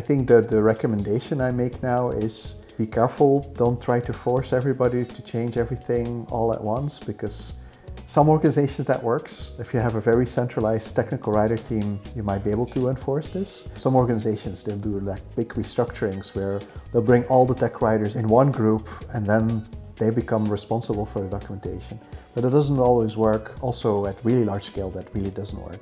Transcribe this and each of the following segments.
think that the recommendation I make now is be careful, don't try to force everybody to change everything all at once, because some organizations that works. If you have a very centralized technical writer team, you might be able to enforce this. Some organizations, they'll do like big restructurings where they'll bring all the tech writers in one group and then they become responsible for the documentation. But it doesn't always work. Also at really large scale, that really doesn't work.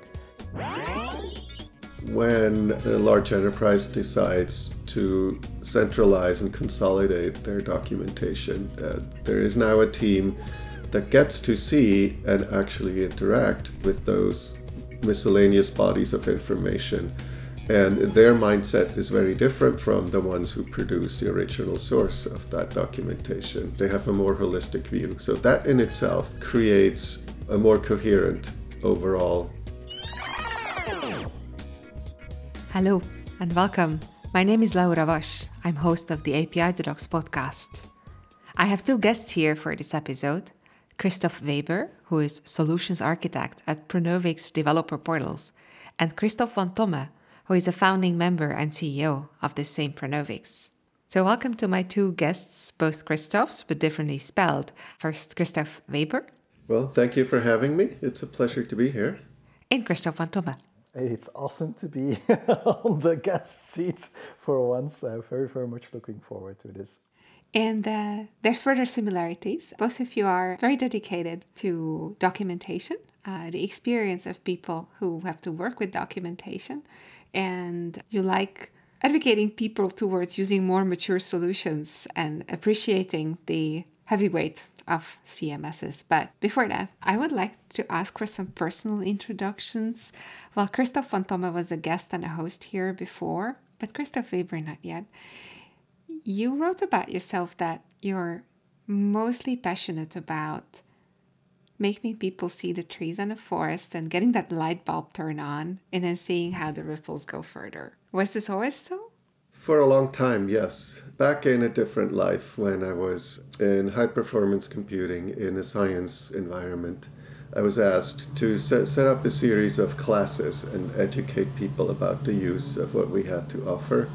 When a large enterprise decides to centralize and consolidate their documentation, there is now a team that gets to see and actually interact with those miscellaneous bodies of information. And their mindset is very different from the ones who produce the original source of that documentation. They have a more holistic view. So that in itself creates a more coherent overall. Hello and welcome. My name is Laura Vasch. I'm host of the API to Docs podcast. I have two guests here for this episode. Christoph Weber, who is Solutions Architect at Pronovix Developer Portals, and Christoph van Tomme, who is a founding member and CEO of the same Pronovix. So welcome to my two guests, both Christophs, but differently spelled. First, Christoph Weber. Well, thank you for having me. It's a pleasure to be here. And Christoph van Tomme. It's awesome to be on the guest seat for once. I'm very, very much looking forward to this. And there's further similarities. Both of you are very dedicated to documentation, the experience of people who have to work with documentation. And you like advocating people towards using more mature solutions and appreciating the heavyweight of CMSs. But before that, I would like to ask for some personal introductions. Well, Christoph van Tomme was a guest and a host here before, but Christoph Weber not yet. You wrote about yourself that you're mostly passionate about making people see the trees in the forest and getting that light bulb turn on and then seeing how the ripples go further. Was this always so? For a long time, yes. Back in a different life when I was in high-performance computing in a science environment, I was asked to set up a series of classes and educate people about the use of what we had to offer.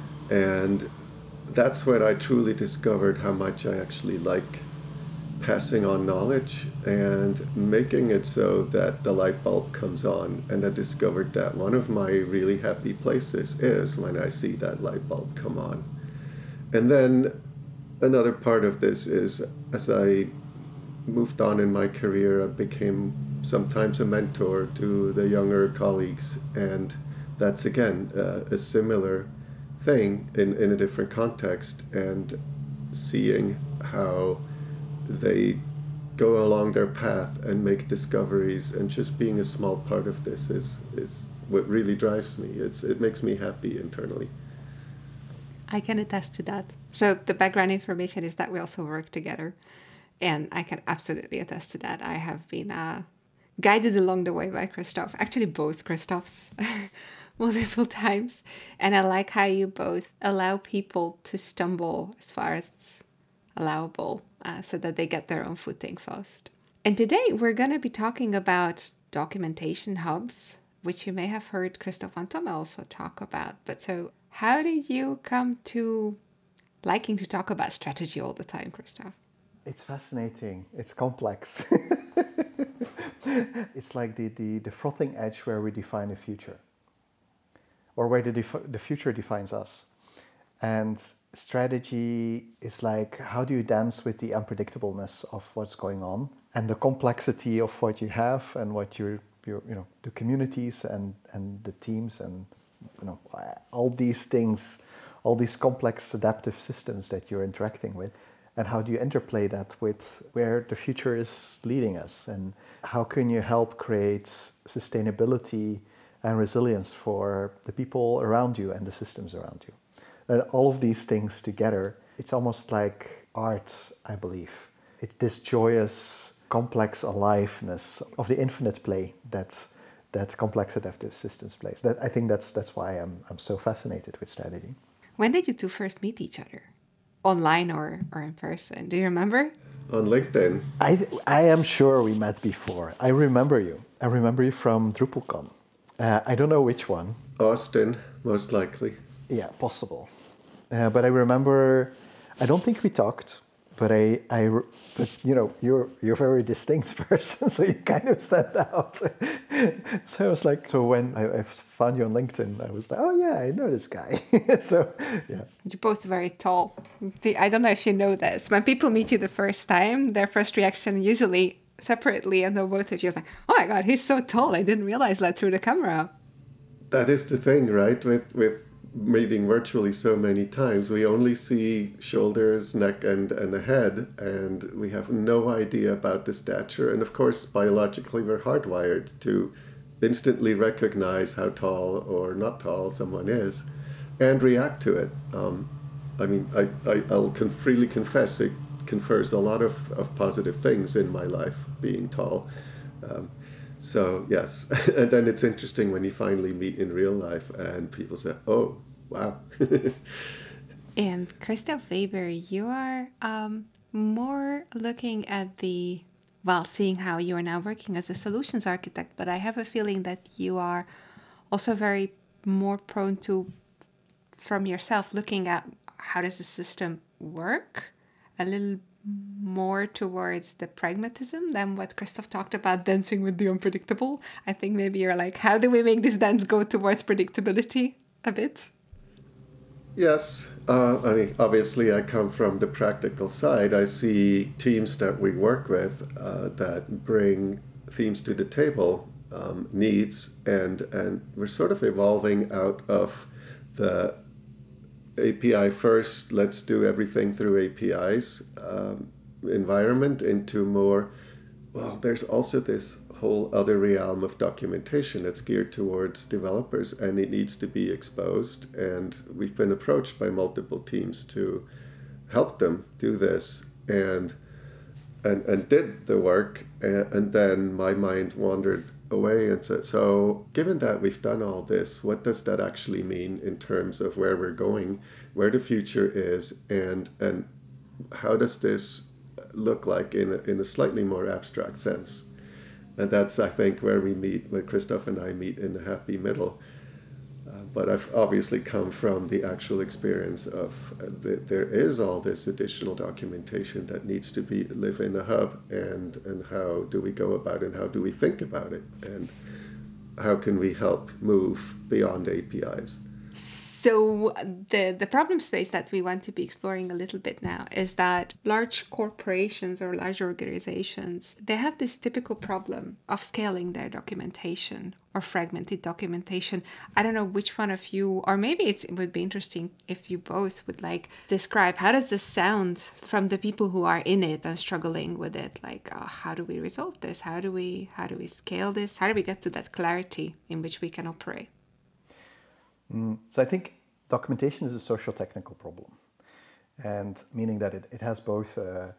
And that's when I truly discovered how much I actually like passing on knowledge and making it so that the light bulb comes on. And I discovered that one of my really happy places is when I see that light bulb come on. And then another part of this is as I moved on in my career, I became sometimes a mentor to the younger colleagues. And that's again a similar thing in a different context, and seeing how they go along their path and make discoveries, and just being a small part of this is what really drives me. It makes me happy internally. I can attest to that. So the background information is that we also work together, and I can absolutely attest to that. I have been guided along the way by Christoph, actually both Christophs, multiple times. And I like how you both allow people to stumble as far as it's allowable so that they get their own footing first. And today we're going to be talking about documentation hubs, which you may have heard Christoph van Tomme also talk about. But so how did you come to liking to talk about strategy all the time, Christoph? It's fascinating. It's complex. It's like the frothing edge where we define the future, or where the future defines us. And strategy is like, how do you dance with the unpredictableness of what's going on and the complexity of what you have and what your the communities and the teams and all these things, all these complex adaptive systems that you're interacting with. And how do you interplay that with where the future is leading us? And how can you help create sustainability and resilience for the people around you and the systems around you? And all of these things together, it's almost like art, I believe. It's this joyous, complex aliveness of the infinite play that complex adaptive systems plays. I think that's why I'm so fascinated with strategy. When did you two first meet each other? Online or in person? Do you remember? On LinkedIn. I am sure we met before. I remember you. I remember you from DrupalCon. I don't know which one. Austin, most likely. Yeah, possible. But I remember, I don't think we talked, but but you know, you're a very distinct person, so you kind of stand out. So I was like, so when I found you on LinkedIn, I was like, oh yeah, I know this guy. So yeah. You're both very tall. I don't know if you know this. When people meet you the first time, their first reaction usually separately, and then both of you is like, oh my God, he's so tall. I didn't realize that through the camera. That is the thing, right? With meeting virtually so many times, we only see shoulders, neck, and a head, and we have no idea about the stature. And of course, biologically, we're hardwired to instantly recognize how tall or not tall someone is and react to it. I mean, I'll freely confess it confers a lot of positive things in my life, being tall. Um, so yes, and then it's interesting when you finally meet in real life and people say, "Oh, wow." And Christoph Weber, you are more looking at seeing how you are now working as a solutions architect, but I have a feeling that you are also very more prone to, from yourself, looking at how does the system work, a little more towards the pragmatism than what Christoph talked about, dancing with the unpredictable. I think maybe you're like, how do we make this dance go towards predictability a bit? Yes, I mean, obviously, I come from the practical side. I see teams that we work with that bring themes to the table, needs, and we're sort of evolving out of the API first, let's do everything through APIs environment into more, well, there's also this whole other realm of documentation that's geared towards developers and it needs to be exposed. And we've been approached by multiple teams to help them do this and did the work. And then my mind wandered away and said, so given that we've done all this, what does that actually mean in terms of where we're going, where the future is, and how does this look like in a slightly more abstract sense? And that's, I think, where Christoph and I meet in the happy middle. But I've obviously come from the actual experience of there is all this additional documentation that needs to live in a hub, and how do we go about it, and how do we think about it, and how can we help move beyond APIs? So the problem space that we want to be exploring a little bit now is that large corporations or large organizations, they have this typical problem of scaling their documentation or fragmented documentation. I don't know which one of you, or maybe it would be interesting if you both would like describe how does this sound from the people who are in it and struggling with it? Like, how do we resolve this? How do we scale this? How do we get to that clarity in which we can operate? So I think documentation is a social technical problem, and meaning that it has both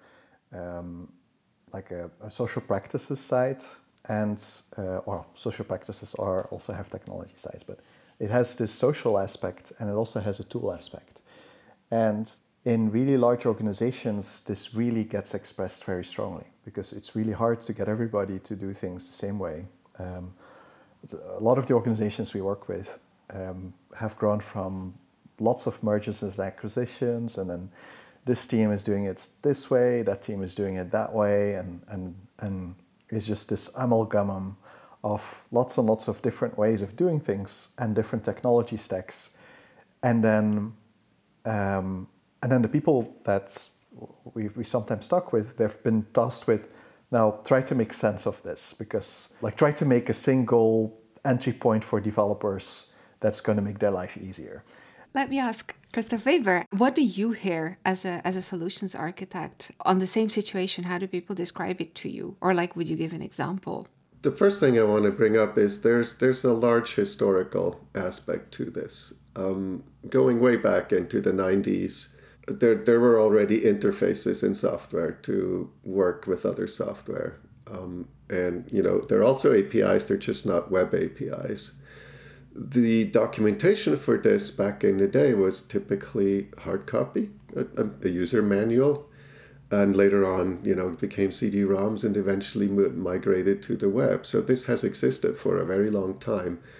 like a social practices side and or social practices also have technology sides, but it has this social aspect and it also has a tool aspect. And in really large organizations, this really gets expressed very strongly because it's really hard to get everybody to do things the same way. A lot of the organizations we work with have grown from lots of mergers and acquisitions, and then this team is doing it this way, that team is doing it that way, and it's just this amalgam of lots and lots of different ways of doing things and different technology stacks, and then the people that we sometimes talk with, they've been tasked with now try to make sense of this, because like try to make a single entry point for developers that's going to make their life easier. Let me ask Christoph Weber, what do you hear as a solutions architect on the same situation? How do people describe it to you? Or like, would you give an example? The first thing I want to bring up is there's a large historical aspect to this. Going way back into the 90s, there were already interfaces in software to work with other software. And, you know, there are also APIs, they're just not web APIs. The documentation for this back in the day was typically hard copy, a user manual, and later on, you know, it became CD-ROMs and eventually migrated to the web. So this has existed for a very long time.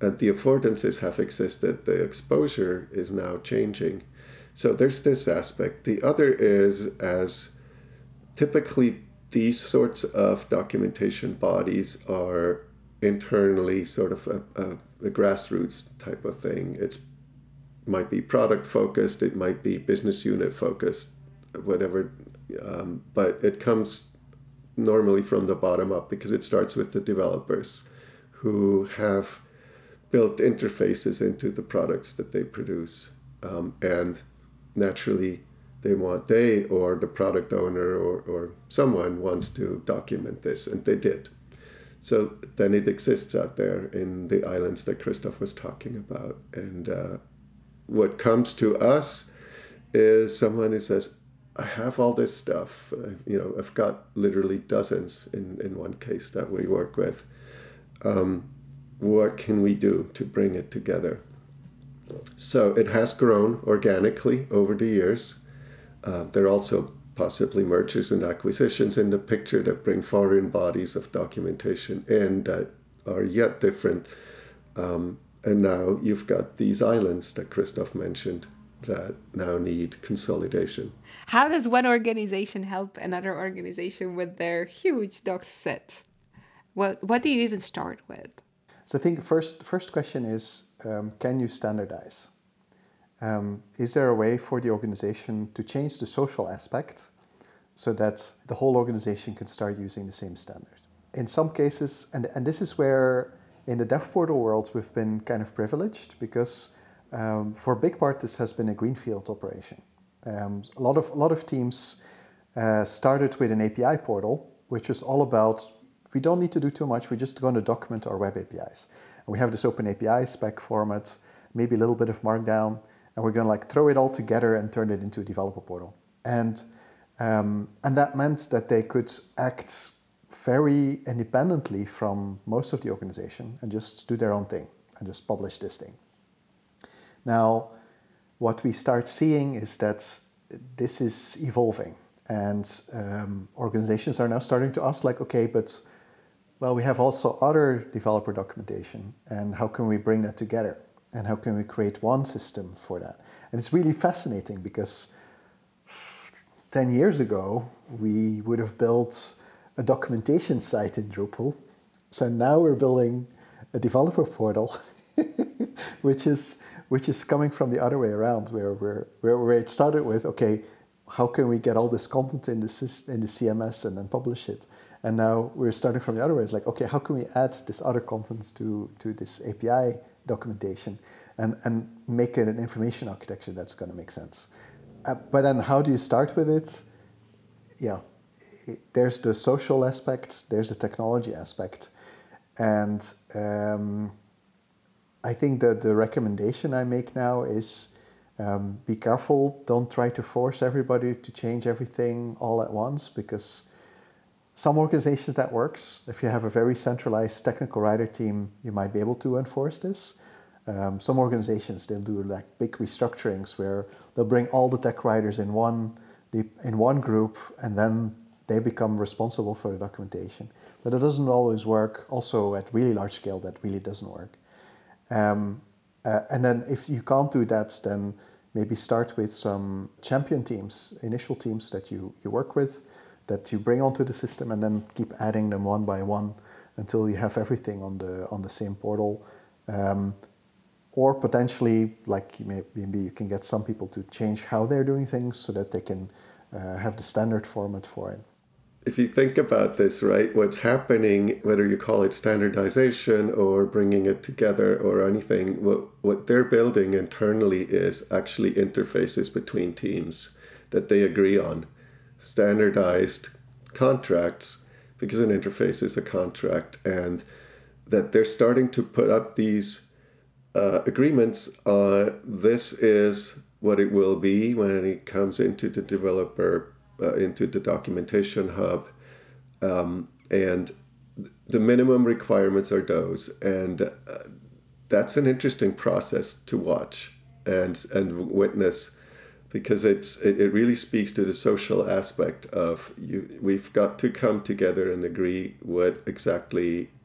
and the affordances have existed. The exposure is now changing. So there's this aspect. The other is, as typically these sorts of documentation bodies are internally sort of a grassroots type of thing. It might be product focused, it might be business unit focused, whatever, but it comes normally from the bottom up because it starts with the developers who have built interfaces into the products that they produce. And naturally, they or the product owner or someone wants to document this, and they did. So then it exists out there in the islands that Christoph was talking about. And what comes to us is someone who says, I have all this stuff. I've got literally dozens in one case that we work with. What can we do to bring it together? So it has grown organically over the years. There are also possibly mergers and acquisitions in the picture that bring foreign bodies of documentation in that are yet different. And now you've got these islands that Christoph mentioned that now need consolidation. How does one organization help another organization with their huge docs set? What do you even start with? So I think first question is, can you standardize? Is there a way for the organization to change the social aspect so that the whole organization can start using the same standard? In some cases, and this is where in the dev portal world we've been kind of privileged because for a big part this has been a greenfield operation. A lot of teams started with an API portal, which was all about we don't need to do too much, we're just going to document our web APIs. And we have this open API spec format, maybe a little bit of Markdown, and we're going to throw it all together and turn it into a developer portal. And that meant that they could act very independently from most of the organization and just do their own thing and just publish this thing. Now, what we start seeing is that this is evolving, and organizations are now starting to ask okay, but we have also other developer documentation, and how can we bring that together? And how can we create one system for that? And it's really fascinating because 10 years ago, we would have built a documentation site in Drupal. So now we're building a developer portal, which is coming from the other way around, where it started with, okay, how can we get all this content in the CMS and then publish it? And now we're starting from the other way. It's okay, how can we add this other content to this API documentation and make it an information architecture that's going to make sense? But then how do you start with it? Yeah, there's the social aspect, there's the technology aspect. And I think that the recommendation I make now is be careful, don't try to force everybody to change everything all at once, because some organizations that works. If you have a very centralized technical writer team, you might be able to enforce this. Some organizations, they'll do big restructurings where they'll bring all the tech writers in one group, and then they become responsible for the documentation. But it doesn't always work. Also at really large scale, that really doesn't work. And then if you can't do that, then maybe start with some champion teams, initial teams that you work with, that you bring onto the system, and then keep adding them one by one until you have everything on the same portal. Or potentially, maybe you can get some people to change how they're doing things so that they can have the standard format for it. If you think about this, right, what's happening, whether you call it standardization or bringing it together or anything, what they're building internally is actually interfaces between teams that they agree on. Standardized contracts, because an interface is a contract, and that they're starting to put up these agreements. This is what it will be when it comes into the developer, into the documentation hub, and the minimum requirements are those, and that's an interesting process to watch and witness, because it really speaks to the social aspect of we've got to come together and agree what exactly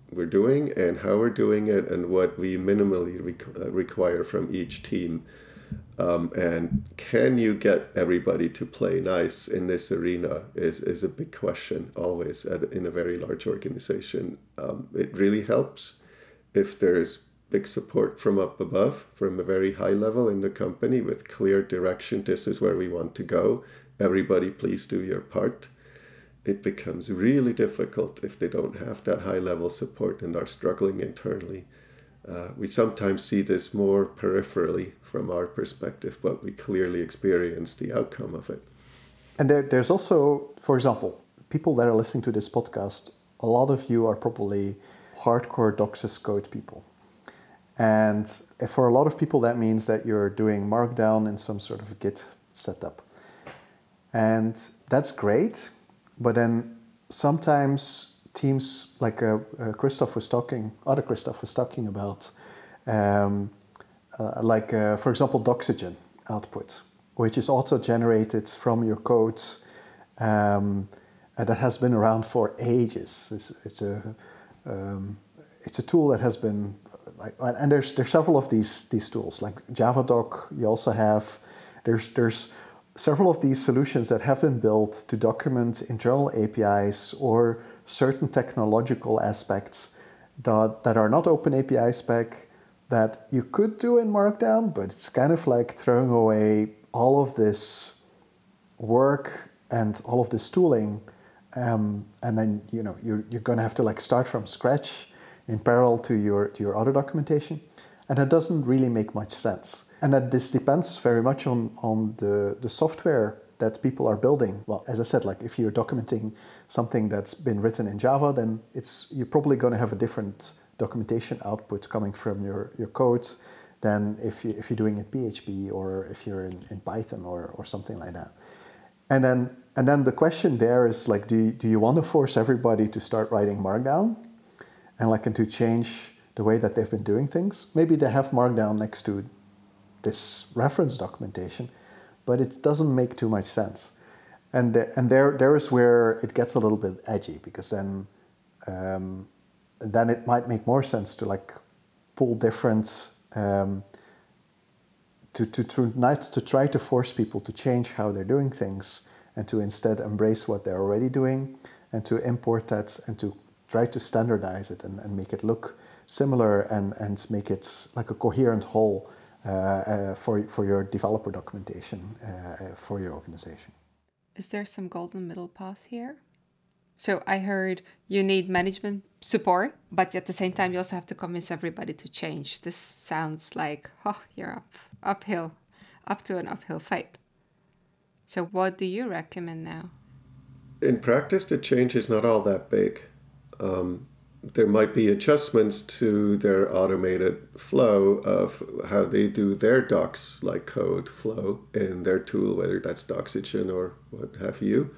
we're doing and how we're doing it and what we minimally require from each team. And can you get everybody to play nice in this arena is a big question always in a very large organization. It really helps if there's big support from up above, from a very high level in the company with clear direction. This is where we want to go. Everybody, please do your part. It becomes really difficult if they don't have that high level support and are struggling internally. We sometimes see this more peripherally from our perspective, but we clearly experience the outcome of it. And there's also, for example, people that are listening to this podcast, a lot of you are probably hardcore Doxys code people. And for a lot of people, that means that you're doing Markdown in some sort of Git setup. And that's great, but then sometimes teams like other Christoph was talking about, for example, Doxygen output, which is also generated from your code that has been around for ages. It's a tool that has been and there's several of these tools like JavaDoc. You also have there's several of these solutions that have been built to document internal APIs or certain technological aspects that are not open API spec that you could do in Markdown, but it's kind of like throwing away all of this work and all of this tooling, and then you're going to have to like start from scratch in parallel to your other documentation, and that doesn't really make much sense. And that this depends very much on the software that people are building. Well, as I said, like if you're documenting something that's been written in Java, then you're probably going to have a different documentation output coming from your code than if you're doing it PHP or if you're in Python or something like that. And then the question there is like, do you want to force everybody to start writing Markdown and to change the way that they've been doing things? Maybe they have Markdown next to this reference documentation, but it doesn't make too much sense. And there is where it gets a little bit edgy, because then it might make more sense to like pull different to try to force people to change how they're doing things and to instead embrace what they're already doing and to import that and to try to standardize it and make it look similar and make it like a coherent whole for your developer documentation for your organization. Is there some golden middle path here? So I heard you need management support, but at the same time you also have to convince everybody to change. This sounds like, you're up to an uphill fight. So what do you recommend now? In practice, the change is not all that big. There might be adjustments to their automated flow of how they do their docs, like code flow in their tool, whether that's Doxygen or what have you.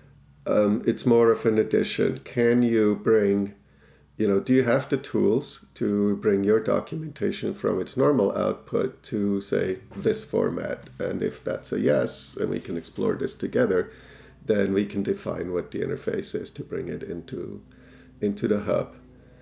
It's more of an addition. Can you bring, do you have the tools to bring your documentation from its normal output to, say, this format? And if that's a yes, and we can explore this together, then we can define what the interface is to bring it into the hub.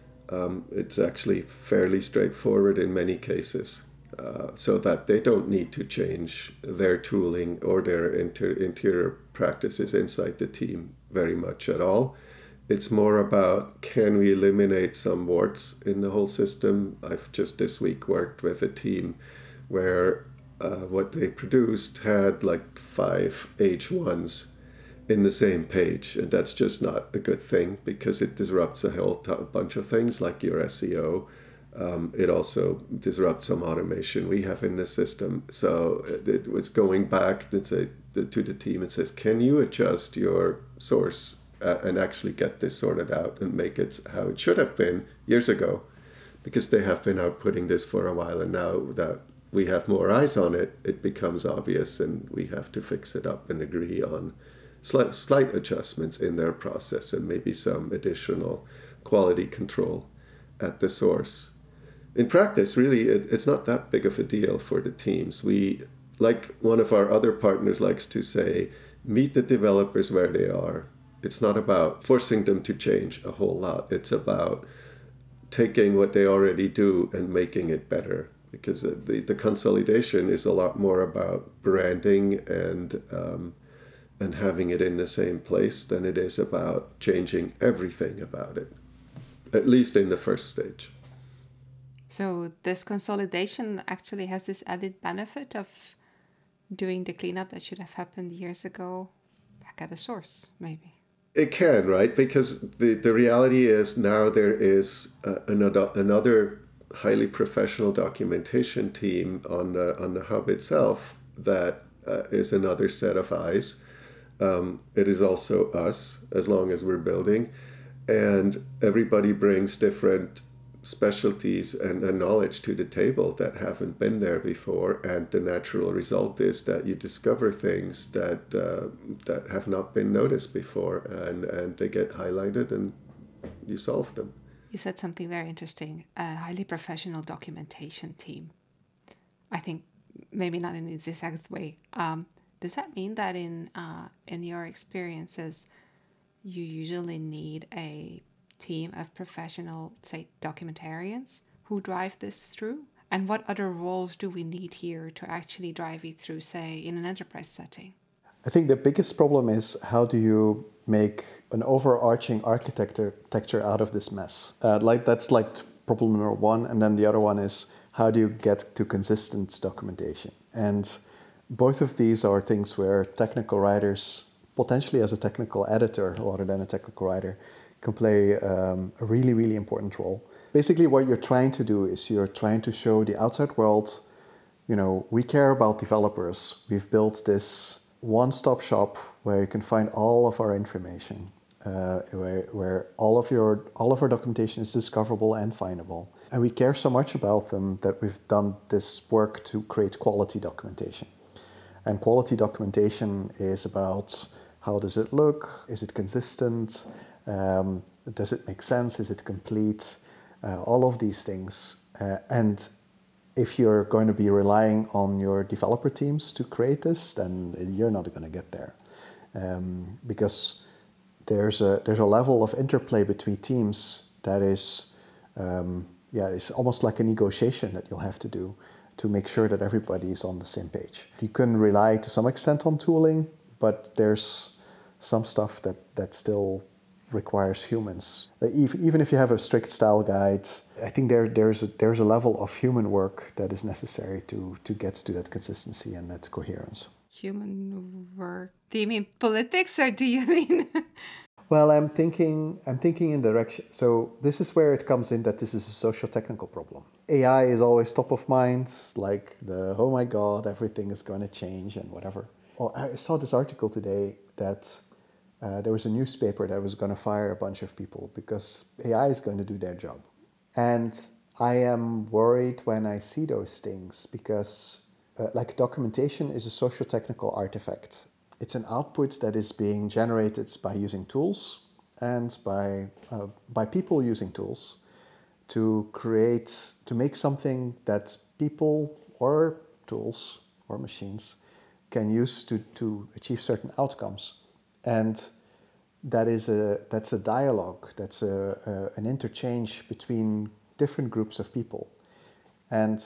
It's actually fairly straightforward in many cases, so that they don't need to change their tooling or their interior practices inside the team very much at all. It's more about, can we eliminate some warts in the whole system? I've just this week worked with a team where what they produced had like 5 H1s in the same page, and that's just not a good thing because it disrupts a whole bunch of things like your SEO. It also disrupts some automation we have in the system. So it was going back to the team and says, can you adjust your source and actually get this sorted out and make it how it should have been years ago? Because they have been outputting this for a while, and now that we have more eyes on it, it becomes obvious and we have to fix it up and agree on slight adjustments in their process and maybe some additional quality control at the source. In practice, really, it's not that big of a deal for the teams. We, like one of our other partners likes to say, meet the developers where they are. It's not about forcing them to change a whole lot. It's about taking what they already do and making it better. Because the consolidation is a lot more about branding and having it in the same place than it is about changing everything about it, at least in the first stage. So this consolidation actually has this added benefit of doing the cleanup that should have happened years ago back at the source, maybe. It can, right? Because the reality is now there is another highly professional documentation team on the hub itself that is another set of eyes. It is also us, as long as we're building, and everybody brings different specialties and knowledge to the table that haven't been there before, and the natural result is that you discover things that have not been noticed before, and they get highlighted and you solve them. You said something very interesting, a highly professional documentation team. I think maybe not in this exact way. Does that mean that in your experiences, you usually need a team of professional, say, documentarians who drive this through? And what other roles do we need here to actually drive it through, say, in an enterprise setting? I think the biggest problem is how do you make an overarching architecture out of this mess? That's like problem number one. And then the other one is how do you get to consistent documentation? And both of these are things where technical writers, potentially as a technical editor rather than a technical writer, can play a really, really important role. Basically, what you're trying to do is you're trying to show the outside world, we care about developers. We've built this one-stop shop where you can find all of our information, where all of our documentation is discoverable and findable. And we care so much about them that we've done this work to create quality documentation. And quality documentation is about how does it look? Is it consistent? Does it make sense? Is it complete? All of these things. And if you're going to be relying on your developer teams to create this, then you're not going to get there. Because there's a level of interplay between teams that is, it's almost like a negotiation that you'll have to do to make sure that everybody is on the same page. You can rely to some extent on tooling, but there's some stuff that still requires humans. Even if you have a strict style guide, I think there's a level of human work that is necessary to get to that consistency and that coherence. Human work? Do you mean politics, or do you mean? Well, I'm thinking in direction. So this is where it comes in that this is a socio-technical problem. AI is always top of mind, like oh my God, everything is going to change and whatever. Oh, I saw this article today that there was a newspaper that was going to fire a bunch of people because AI is going to do their job. And I am worried when I see those things because documentation is a socio-technical artifact. It's an output that is being generated by using tools and by people using tools to make something that people or tools or machines can use to achieve certain outcomes. And that's a dialogue, that's an interchange between different groups of people. And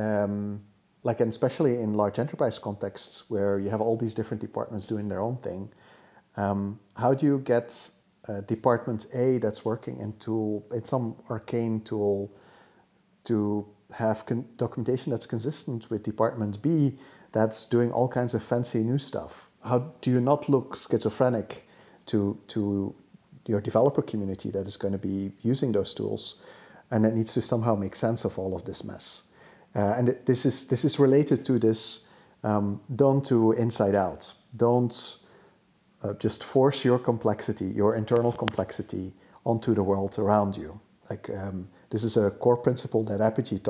and especially in large enterprise contexts where you have all these different departments doing their own thing, how do you get Department A that's working in some arcane tool to have documentation that's consistent with Department B that's doing all kinds of fancy new stuff? How do you not look schizophrenic to your developer community that is going to be using those tools and that needs to somehow make sense of all of this mess? And this is related to this, don't do inside out. Don't just force your complexity, your internal complexity, onto the world around you. This is a core principle that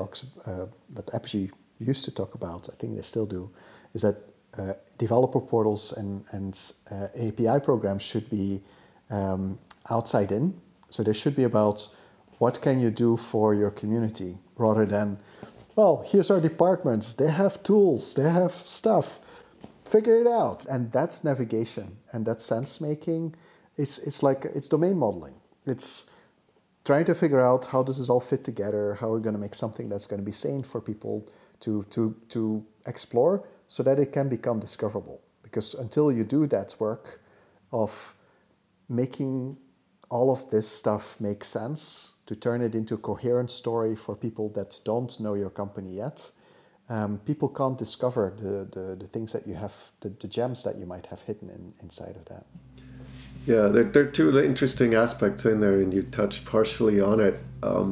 Apigee used to talk about, I think they still do, is that developer portals and API programs should be outside in. So they should be about what can you do for your community rather than, well, here's our departments, they have tools, they have stuff, figure it out. And that's navigation and that's sense making. It's domain modeling. It's trying to figure out how does this all fit together, how we're going to make something that's going to be sane for people to explore so that it can become discoverable. Because until you do that work of making all of this stuff make sense, to turn it into a coherent story for people that don't know your company yet, people can't discover the things that you have, the gems that you might have hidden inside of that. Yeah, there are two interesting aspects in there, and you touched partially on it.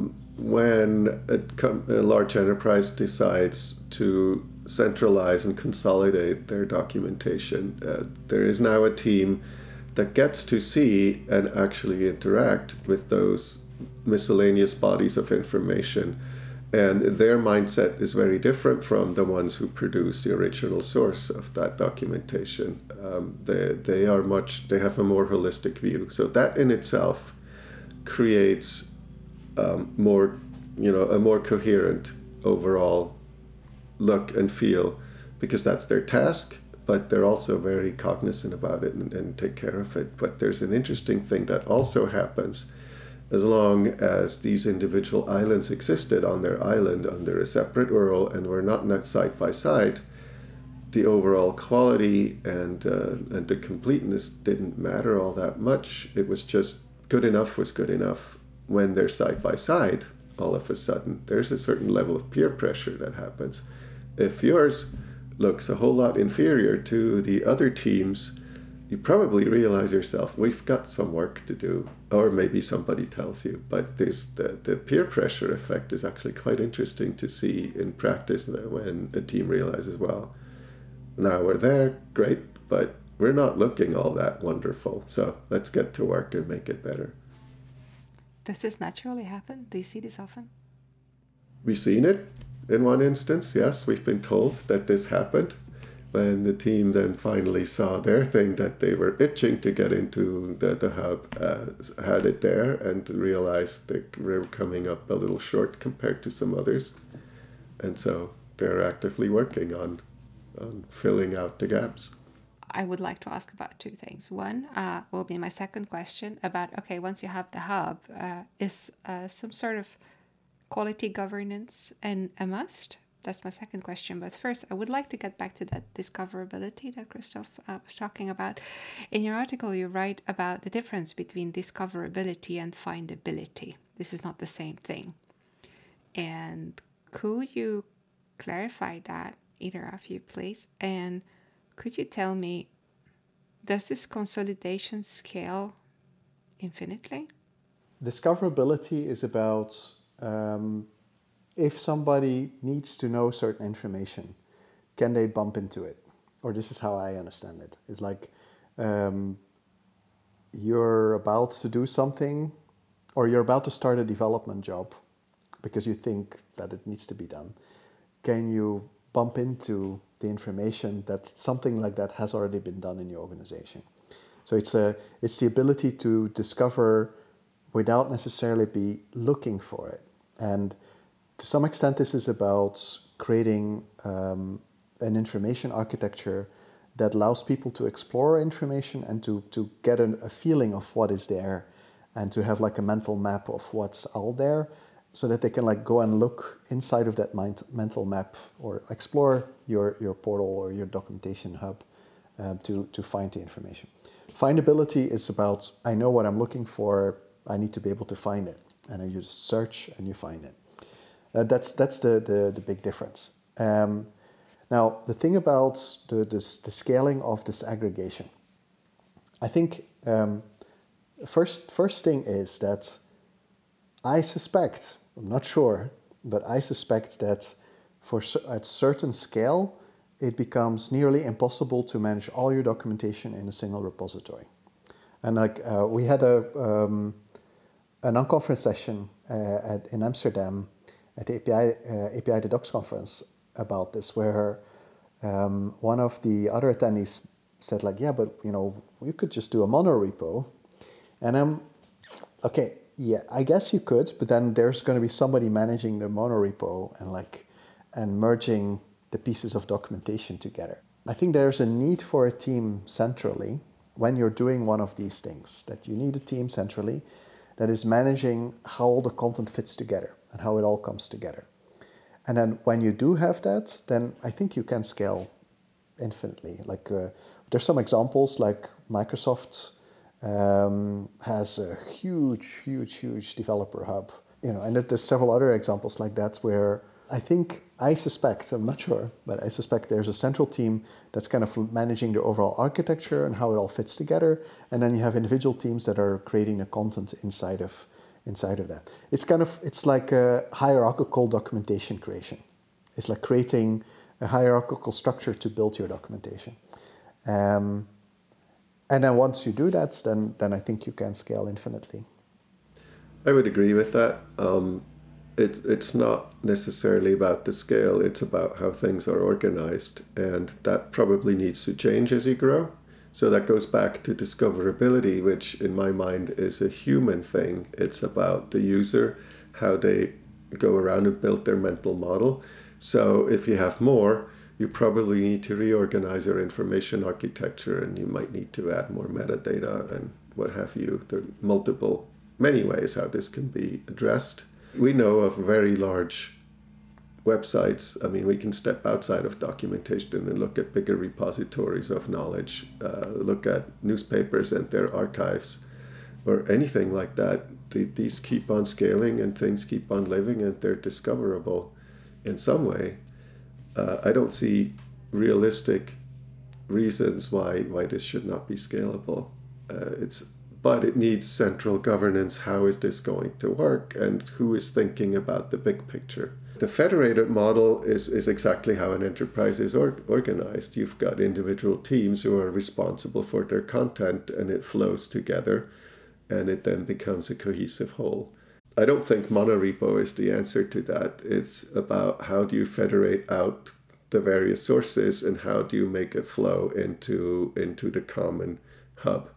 When a large enterprise decides to centralize and consolidate their documentation, there is now a team that gets to see and actually interact with those miscellaneous bodies of information. And their mindset is very different from the ones who produce the original source of that documentation. They have a more holistic view. So that in itself creates a more coherent overall look and feel, because that's their task, but they're also very cognizant about it and take care of it. But there's an interesting thing that also happens. As long as these individual islands existed on their island under a separate URL and were not side by side, the overall quality and the completeness didn't matter all that much. It was just good enough was good enough. When they're side by side, all of a sudden, there's a certain level of peer pressure that happens. If yours looks a whole lot inferior to the other teams, you probably realize yourself, we've got some work to do, or maybe somebody tells you. But there's the peer pressure effect is actually quite interesting to see in practice when a team realizes, well, now we're there, great, but we're not looking all that wonderful. So let's get to work and make it better. Does this naturally happen? Do you see this often? We've seen it in one instance, yes. We've been told that this happened. When the team then finally saw their thing that they were itching to get into, the hub had it there and realized they were coming up a little short compared to some others. And so they're actively working on filling out the gaps. I would like to ask about two things. One will be my second question about, okay, once you have the hub, is some sort of quality governance a must? That's my second question. But first, I would like to get back to that discoverability that Christoph was talking about. In your article, you write about the difference between discoverability and findability. This is not the same thing. And could you clarify that, either of you, please? And could you tell me, does this consolidation scale infinitely? Discoverability is about if somebody needs to know certain information, can they bump into it? Or this is how I understand it. It's like you're about to do something, or you're about to start a development job because you think that it needs to be done. Can you bump into the information that something like that has already been done in your organization? So it's the ability to discover without necessarily be looking for it. And to some extent, this is about creating an information architecture that allows people to explore information and to get a feeling of what is there, and to have like a mental map of what's out there, so that they can like go and look inside of that mental map or explore your portal or your documentation hub to find the information. Findability is about, I know what I'm looking for, I need to be able to find it. And then you just search and you find it. That's the big difference. Now, the thing about the scaling of this aggregation, I think first thing is that I suspect, I'm not sure, but I suspect that at certain scale, it becomes nearly impossible to manage all your documentation in a single repository. And like we had an unconference session in Amsterdam at the API the Docs conference about this, where one of the other attendees said like, yeah, but you could just do a monorepo. And I'm, okay, yeah, I guess you could, but then there's going to be somebody managing the monorepo and merging the pieces of documentation together. I think there's a need for a team centrally when you're doing one of these things, that you need a team centrally that is managing how all the content fits together and how it all comes together. And then when you do have that, then I think you can scale infinitely. Like there's some examples, like Microsoft has a huge developer hub, and there's several other examples like that where I suspect, I'm not sure, but I suspect there's a central team that's kind of managing the overall architecture and how it all fits together. And then you have individual teams that are creating the content inside of that. It's like a hierarchical documentation creation. It's like creating a hierarchical structure to build your documentation. And then once you do that, then I think you can scale infinitely. I would agree with that. It's not necessarily about the scale, it's about how things are organized, and that probably needs to change as you grow. So that goes back to discoverability, which in my mind is a human thing. It's about the user, how they go around and build their mental model. So if you have more, you probably need to reorganize your information architecture, and you might need to add more metadata and what have you. There are many ways how this can be addressed. We know of very large websites. I mean, we can step outside of documentation and look at bigger repositories of knowledge, look at newspapers and their archives, or anything like that. These keep on scaling and things keep on living, and they're discoverable in some way. I don't see realistic reasons why this should not be scalable. But it needs central governance. How is this going to work, and who is thinking about the big picture? The federated model is exactly how an enterprise is organized. You've got individual teams who are responsible for their content, and it flows together, and it then becomes a cohesive whole. I don't think monorepo is the answer to that. It's about how do you federate out the various sources, and how do you make it flow into the common hub.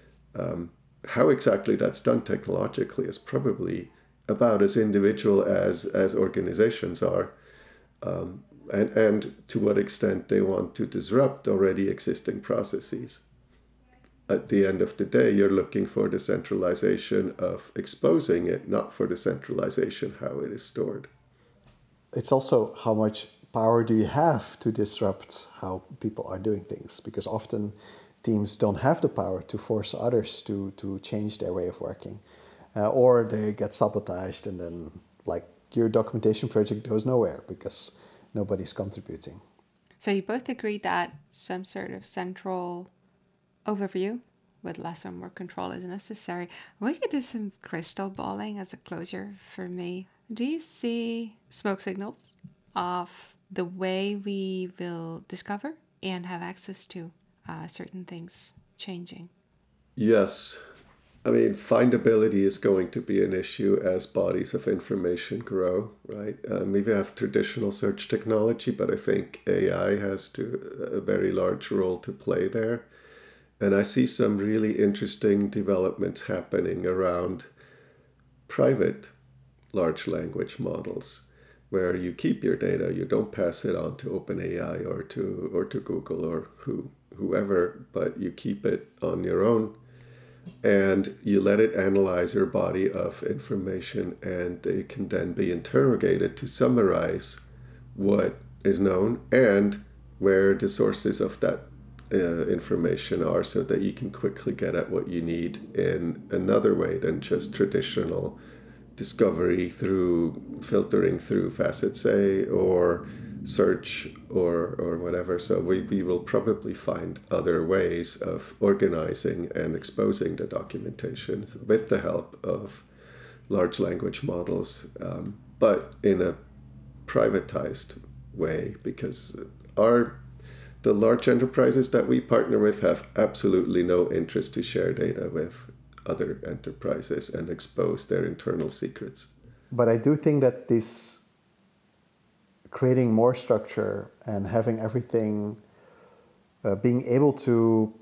How exactly that's done technologically is probably about as individual as organizations are, and to what extent they want to disrupt already existing processes. At the end of the day, you're looking for the centralization of exposing it, not for the centralization how it is stored. It's also how much power do you have to disrupt how people are doing things, because often teams don't have the power to force others to change their way of working, or they get sabotaged, and then like your documentation project goes nowhere because nobody's contributing. So you both agree that some sort of central overview with less or more control is necessary. I want you to do some crystal balling as a closure for me. Do you see smoke signals of the way we will discover and have access to certain things changing? Yes. I mean, findability is going to be an issue as bodies of information grow, right? We have traditional search technology, but I think AI has a very large role to play there. And I see some really interesting developments happening around private large language models, where you keep your data, you don't pass it on to OpenAI or to Google or whoever, but you keep it on your own, and you let it analyze your body of information, and it can then be interrogated to summarize what is known and where the sources of that information are, so that you can quickly get at what you need in another way than just traditional discovery through filtering through facets A or search or whatever. So we will probably find other ways of organizing and exposing the documentation with the help of large language models, but in a privatized way, because the large enterprises that we partner with have absolutely no interest to share data with other enterprises and expose their internal secrets. But I do think that this creating more structure and having everything, being able to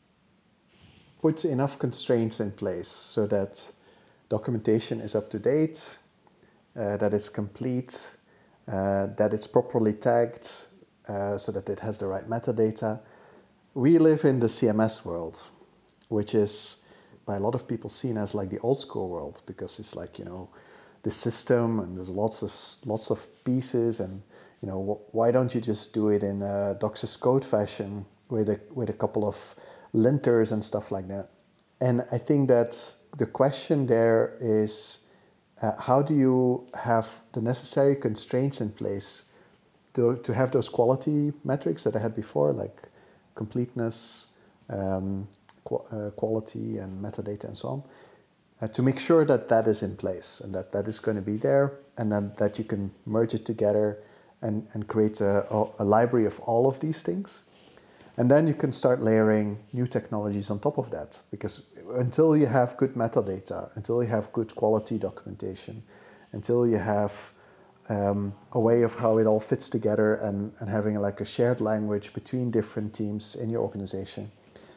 put enough constraints in place so that documentation is up to date, that it's complete, that it's properly tagged, so that it has the right metadata. We live in the CMS world, which is by a lot of people seen as like the old school world, because it's like, the system, and there's lots of pieces, and why don't you just do it in a DOCSIS code fashion with a couple of linters and stuff like that. And I think that the question there is, how do you have the necessary constraints in place to have those quality metrics that I had before, like completeness, quality, and metadata, and so on, to make sure that is in place, and that is going to be there, and then that you can merge it together and create a library of all of these things. And then you can start layering new technologies on top of that, because until you have good metadata, until you have good quality documentation, until you have a way of how it all fits together, and having like a shared language between different teams in your organization,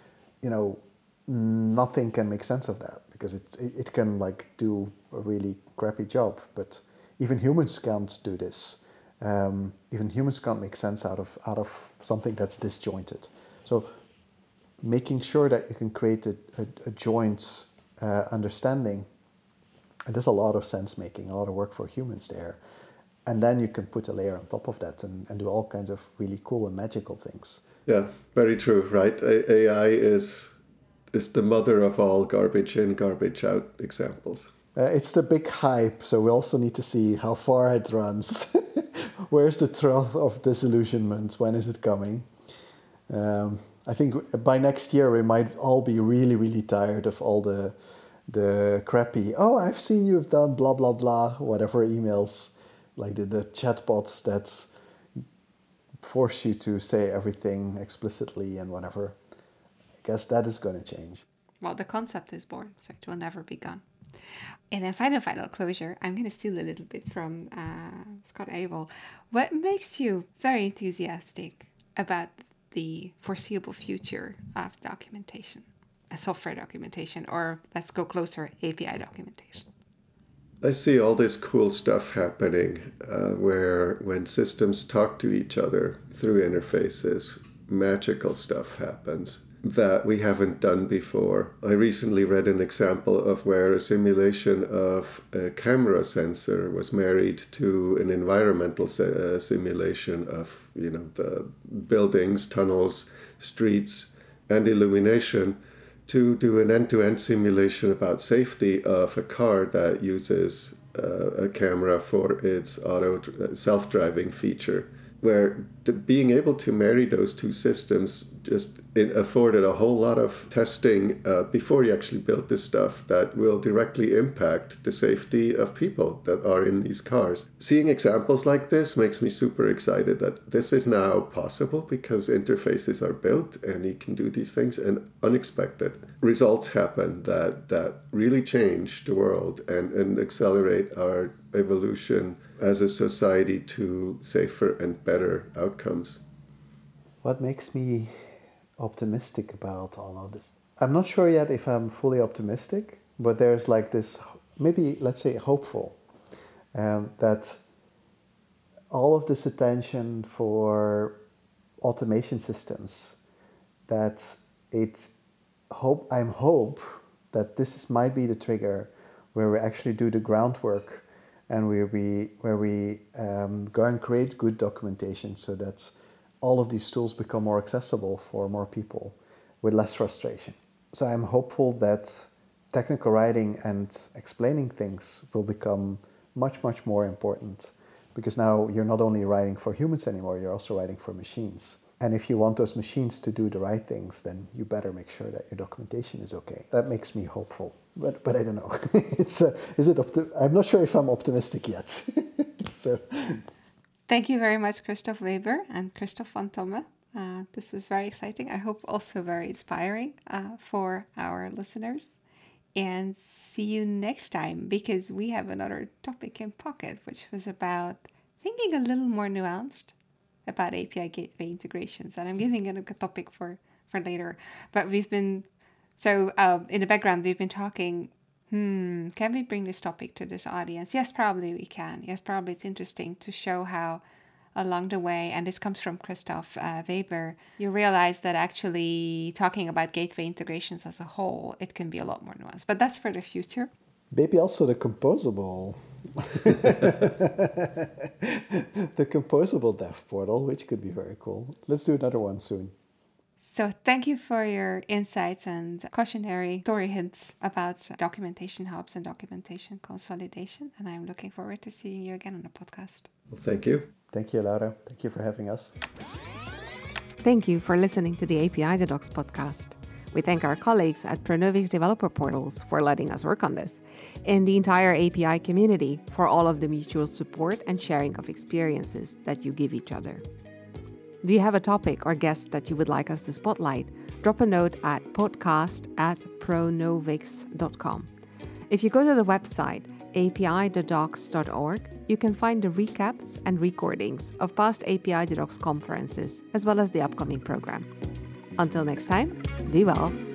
nothing can make sense of that, because it can like do a really crappy job. But even humans can't do this. Even humans can't make sense out of something that's disjointed. So making sure that you can create a joint understanding, and there's a lot of sense making, a lot of work for humans there. And then you can put a layer on top of that and do all kinds of really cool and magical things. Yeah, very true, right? AI is the mother of all garbage in, garbage out examples. It's the big hype, so we also need to see how far it runs. Where's the trough of disillusionment? When is it coming? I think by next year we might all be really, really tired of all the crappy, I've seen you've done blah, blah, blah, whatever emails, like the chatbots that force you to say everything explicitly and whatever. I guess that is going to change. Well, the concept is born, so it will never be gone. And then final closure, I'm going to steal a little bit from Scott Abel. What makes you very enthusiastic about the foreseeable future of documentation, software documentation, or let's go closer, API documentation? I see all this cool stuff happening where when systems talk to each other through interfaces, magical stuff happens that we haven't done before. I recently read an example of where a simulation of a camera sensor was married to an environmental simulation of the buildings, tunnels, streets, and illumination, to do an end-to-end simulation about safety of a car that uses a camera for its auto self-driving feature, where being able to marry those two systems just afforded a whole lot of testing before you actually built this stuff that will directly impact the safety of people that are in these cars. Seeing examples like this makes me super excited that this is now possible, because interfaces are built and you can do these things, and unexpected results happen that really change the world and accelerate our evolution as a society to safer and better outcomes. What makes me optimistic about all of this? I'm not sure yet if I'm fully optimistic, but there's like this, maybe let's say hopeful, that all of this attention for automation systems, that I'm hope that this might be the trigger where we actually do the groundwork, and where we go and create good documentation, so that all of these tools become more accessible for more people with less frustration. So I'm hopeful that technical writing and explaining things will become much, much more important, because now you're not only writing for humans anymore, you're also writing for machines. And if you want those machines to do the right things, then you better make sure that your documentation is okay. That makes me hopeful, but I don't know. I'm not sure if I'm optimistic yet. So. Thank you very much, Christoph Weber and Christoph van Tomme. This was very exciting. I hope also very inspiring for our listeners. And see you next time, because we have another topic in pocket, which was about thinking a little more nuanced about API gateway integrations. And I'm giving it a topic for later. But in the background, we've been talking, can we bring this topic to this audience? Yes, probably we can. Yes, probably it's interesting to show how along the way, and this comes from Christoph Weber, you realize that actually talking about gateway integrations as a whole, it can be a lot more nuanced. But that's for the future. Maybe also the composable. The composable dev portal, which could be very cool. Let's do another one soon. So thank you for your insights and cautionary story hints about documentation hubs and documentation consolidation. And I'm looking forward to seeing you again on the podcast. Well, thank you. Thank you, Laura. Thank you for having us. Thank you for listening to the API the Docs podcast. We thank our colleagues at Pronovix Developer Portals for letting us work on this, and the entire API community for all of the mutual support and sharing of experiences that you give each other. Do you have a topic or guest that you would like us to spotlight? Drop a note at podcast@pronovix.com. If you go to the website api-the-docs.org, you can find the recaps and recordings of past API the Docs conferences, as well as the upcoming program. Until next time, be well.